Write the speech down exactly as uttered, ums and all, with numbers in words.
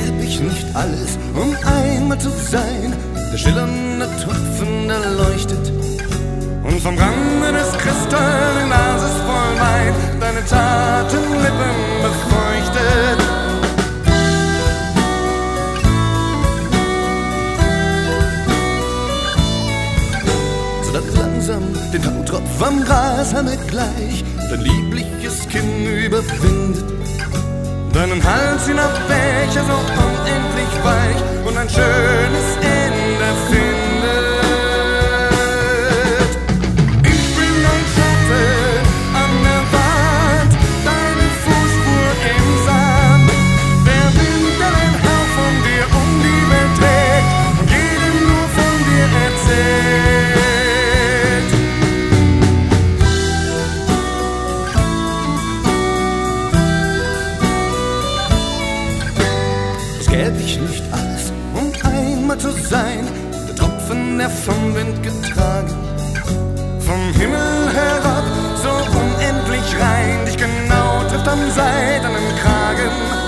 gäb ich nicht alles, um einmal zu sein, der schillernde Tropfen, der leuchtet, und vom Gange des Kristallglases voll Wein deine zarten Lippen befeuchtet. So dass langsam den Tautropf am Grashalme gleich dein liebliches Kinn überwindet, deinen Hals hinab, welcher so unendlich weich und ein schönes Ende findet. Ich bin ein Schatten an der Wand, deine Fußspur im Sand, der Wind, der den Hauch von dir um die Welt trägt und jedem nur von dir erzählt. Gäb ich nicht alles, um einmal zu sein, der Tropfen, der vom Wind getragen, vom Himmel herab, so unendlich rein, dich genau trifft am seidenen Kragen.